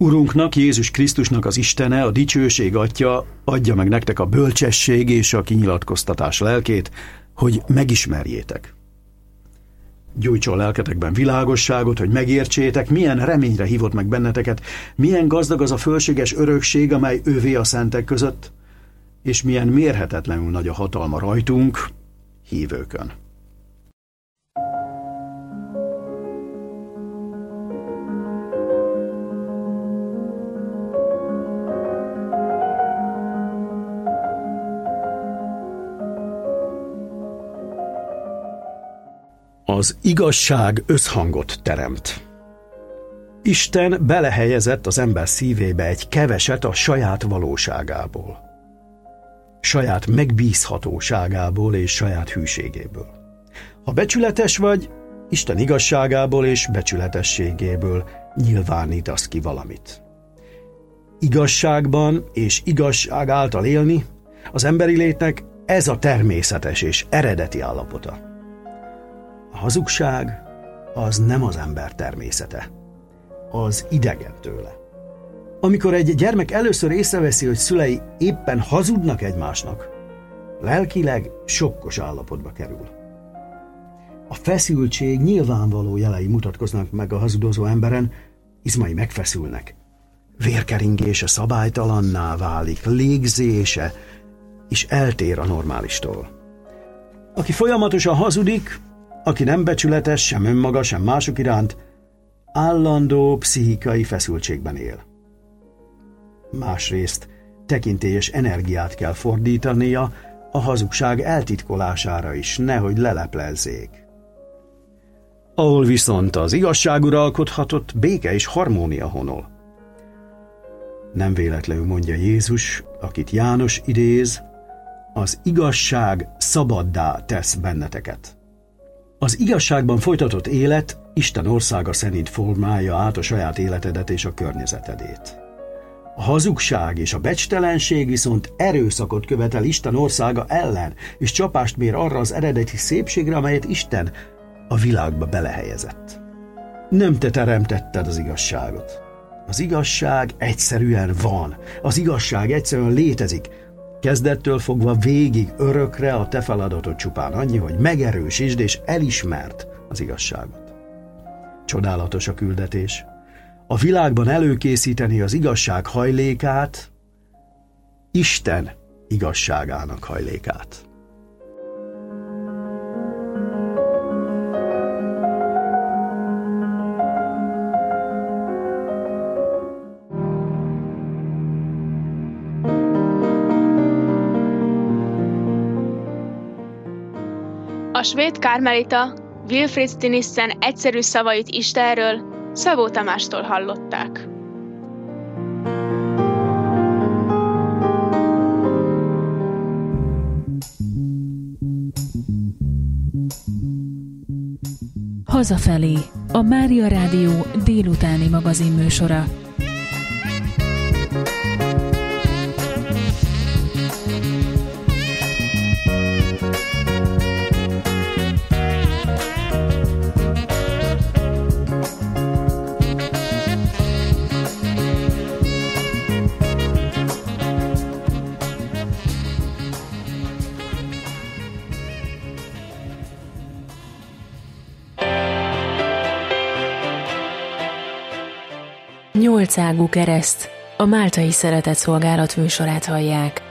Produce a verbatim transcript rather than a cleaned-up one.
Urunknak, Jézus Krisztusnak az Istene, a dicsőség Atya adja meg nektek a bölcsesség és a kinyilatkoztatás lelkét, hogy megismerjétek. Gyújtson lelketekben világosságot, hogy megértsétek, milyen reményre hívott meg benneteket, milyen gazdag az a fölséges örökség, amely ővé a szentek között, és milyen mérhetetlenül nagy a hatalma rajtunk, hívőkön. Az igazság összhangot teremt. Isten belehelyezett az ember szívébe egy keveset a saját valóságából, saját megbízhatóságából és saját hűségéből. Ha becsületes vagy, Isten igazságából és becsületességéből nyilvánítasz ki valamit. Igazságban és igazság által élni az emberi létnek ez a természetes és eredeti állapota. A hazugság az nem az ember természete, az idegen tőle. Amikor egy gyermek először észreveszi, hogy szülei éppen hazudnak egymásnak, lelkileg sokkos állapotba kerül. A feszültség nyilvánvaló jelei mutatkoznak meg a hazudozó emberen, izmai megfeszülnek, vérkeringése szabálytalanná válik, légzése és eltér a normálistól. Aki folyamatosan hazudik, aki nem becsületes, sem önmaga, sem mások iránt, állandó pszichikai feszültségben él. Másrészt tekintélyes energiát kell fordítania a hazugság eltitkolására is, nehogy leleplezzék. Ahol viszont az igazság uralkodhatott, béke és harmónia honol. Nem véletlenül mondja Jézus, akit János idéz, az igazság szabaddá tesz benneteket. Az igazságban folytatott élet Isten országa szerint formálja át a saját életedet és a környezetedét. A hazugság és a becstelenség viszont erőszakot követel Isten országa ellen, és csapást mér arra az eredeti szépségre, amelyet Isten a világba belehelyezett. Nem te teremtetted az igazságot. Az igazság egyszerűen van. Az igazság egyszerűen létezik. Kezdettől fogva végig örökre a te feladatod csupán annyi, hogy megerősítsd és elismerd az igazságot. Csodálatos a küldetés. A világban előkészíteni az igazság hajlékát, Isten igazságának hajlékát. A svéd kármelita Wilfrid Stinissen egyszerű szavait Istenről Szabó Tamástól hallották. Hazafelé, a Mária Rádió délutáni magazinműsora. Nyolcágú kereszt, a Máltai Szeretett Szolgálat műsorát hallják.